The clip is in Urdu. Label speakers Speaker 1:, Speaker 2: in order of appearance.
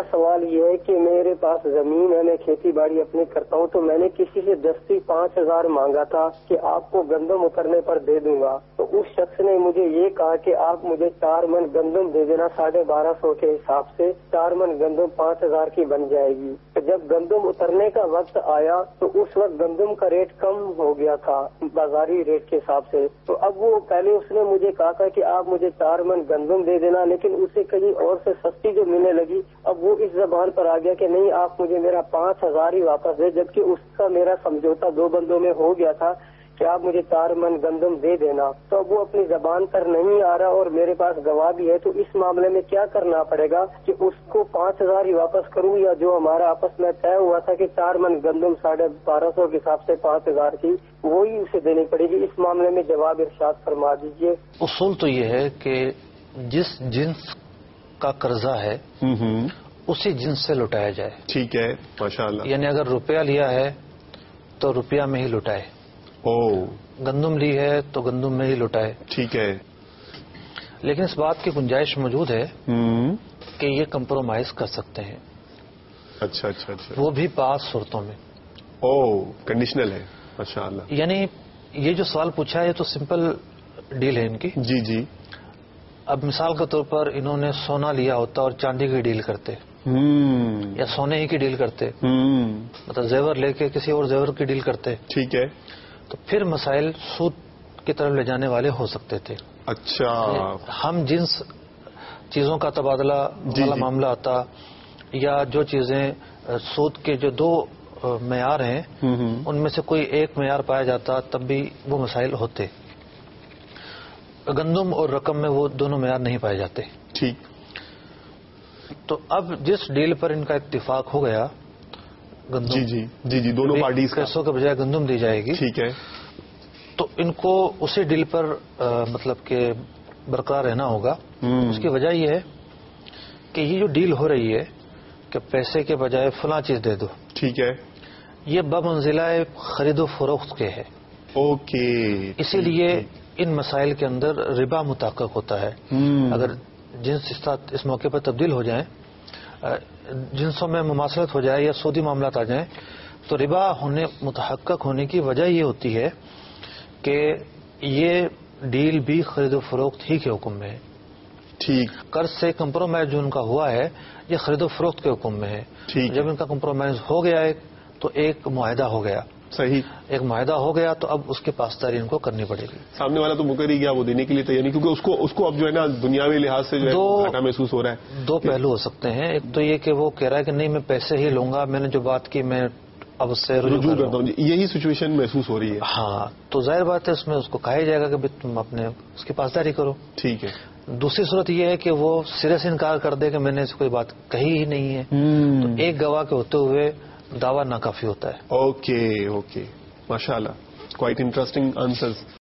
Speaker 1: میرا سوال یہ ہے کہ میرے پاس زمین ہے، میں کھیتی باڑی اپنی کرتا ہوں، تو میں نے کسی سے دستی 5,000 مانگا تھا کہ آپ کو گندم اترنے پر دے دوں گا، تو اس شخص نے مجھے یہ کہا کہ آپ مجھے 4 من گندم دے دینا 1250 کے حساب سے، 4 من گندم 5,000 کی بن جائے گی۔ تو جب گندم اترنے کا وقت آیا تو اس وقت گندم کا ریٹ کم ہو گیا تھا بازاری ریٹ کے حساب سے، تو اب وہ پہلے اس نے مجھے کہا تھا کہ آپ مجھے 4 من گندم دے دینا، لیکن اسے کہیں اور سے سستی جو ملنے لگی، اب وہ اس زبان پر آ گیا کہ نہیں آپ مجھے میرا 5,000 ہی واپس دے، جبکہ اس کا میرا سمجھوتا 2 بندوں میں ہو گیا تھا کہ آپ مجھے 4 من گندم دے دینا، تو اب وہ اپنی زبان پر نہیں آ رہا اور میرے پاس گواہ بھی ہے، تو اس معاملے میں کیا کرنا پڑے گا کہ اس کو 5,000 ہی واپس کروں، یا جو ہمارا آپس میں طے ہوا تھا کہ 4 من گندم 1250 کے حساب سے 5,000 کی، وہی اسے دینی پڑے گی؟ اس معاملے میں جواب ارشاد فرما دیجیے۔
Speaker 2: اصول تو یہ ہے کہ جس جنس کا قرضہ ہے اسی جنس سے لوٹایا جائے۔
Speaker 3: ٹھیک ہے، ماشاءاللہ۔
Speaker 2: یعنی اگر روپیہ لیا ہے تو روپیہ میں ہی لوٹائے، گندم لی ہے تو گندم میں ہی لوٹائے۔
Speaker 3: ٹھیک ہے،
Speaker 2: لیکن اس بات کی گنجائش موجود ہے کہ یہ کمپرومائز کر سکتے ہیں۔
Speaker 3: اچھا اچھا اچھا،
Speaker 2: وہ بھی 5 صورتوں میں۔
Speaker 3: کنڈیشنل ہے، ماشاءاللہ۔
Speaker 2: یعنی یہ جو سوال پوچھا ہے یہ تو سمپل ڈیل ہے ان کی۔
Speaker 3: جی جی۔
Speaker 2: اب مثال کے طور پر انہوں نے سونا لیا ہوتا اور چاندی کی ڈیل کرتے، یا سونے ہی کی ڈیل کرتے، مطلب زیور لے کے کسی اور زیور کی ڈیل کرتے،
Speaker 3: ٹھیک ہے،
Speaker 2: تو پھر مسائل سود کی طرف لے جانے والے ہو سکتے تھے۔
Speaker 3: اچھا،
Speaker 2: ہم جنس چیزوں کا تبادلہ والا معاملہ آتا، یا جو چیزیں سود کے جو 2 معیار ہیں ان میں سے کوئی ایک معیار پایا جاتا، تب بھی وہ مسائل ہوتے۔ گندم اور رقم میں وہ دونوں معیار نہیں پائے جاتے۔
Speaker 3: ٹھیک۔
Speaker 2: تو اب جس ڈیل پر ان کا اتفاق ہو گیا، گندم
Speaker 3: جی جی جی جی، دونوں پارٹیز
Speaker 2: پیسوں کے بجائے گندم دی جائے گی،
Speaker 3: ٹھیک ہے،
Speaker 2: تو ان کو اسی ڈیل پر مطلب کہ برقرار رہنا ہوگا۔ اس کی وجہ یہ ہے کہ یہ جو ڈیل ہو رہی ہے کہ پیسے کے بجائے فلاں چیز دے دو،
Speaker 3: ٹھیک ہے، یہ
Speaker 2: بمنزلہ خرید و فروخت کے ہے۔
Speaker 3: اوکے،
Speaker 2: اسی لیے ان مسائل کے اندر ربا متحقق ہوتا ہے۔ اگر جنس اس موقع پر تبدیل ہو جائیں، جنسوں میں مماثلت ہو جائے یا سودی معاملات آ جائیں، تو ربا متحقق ہونے کی وجہ یہ ہوتی ہے کہ یہ ڈیل بھی خرید و فروخت ہی کے حکم میں ہے۔
Speaker 3: ٹھیک۔
Speaker 2: قرض سے کمپرومائز جو ان کا ہوا ہے یہ خرید و فروخت کے حکم میں ہے۔ جب ان کا کمپرومائز ہو گیا ہے تو ایک معاہدہ ہو گیا۔
Speaker 3: صحیح،
Speaker 2: ایک معاہدہ ہو گیا تو اب اس کی پاسداری ان کو کرنی پڑے گی۔
Speaker 3: سامنے والا تو مکر ہی گیا وہ دینے کے لیے تیار نہیں، کیونکہ اس کو اب جو ہے نا دنیاوی لحاظ سے جو ہے گھاٹا محسوس ہو رہا ہے۔
Speaker 2: 2 پہلو ہو سکتے ہیں، ایک تو یہ کہ وہ کہہ رہا ہے کہ نہیں میں پیسے ہی لوں گا، میں نے جو بات کی میں اب اس سے رجوع کرتا ہوں،
Speaker 3: یہی سچویشن محسوس ہو رہی ہے۔
Speaker 2: ہاں، تو ظاہر بات ہے اس میں اس کو کہا جائے گا کہ تم اپنے اس کی پاسداری کرو۔
Speaker 3: ٹھیک ہے۔
Speaker 2: دوسری صورت یہ ہے کہ وہ سرے سے انکار کر دے کہ میں نے اس کوئی بات کہی ہی نہیں ہے، تو ایک گواہ کے ہوتے ہوئے دعویٰ ناکافی ہوتا ہے۔
Speaker 3: اوکے اوکے، ماشاءاللہ، کوائٹ انٹرسٹنگ آنسرز۔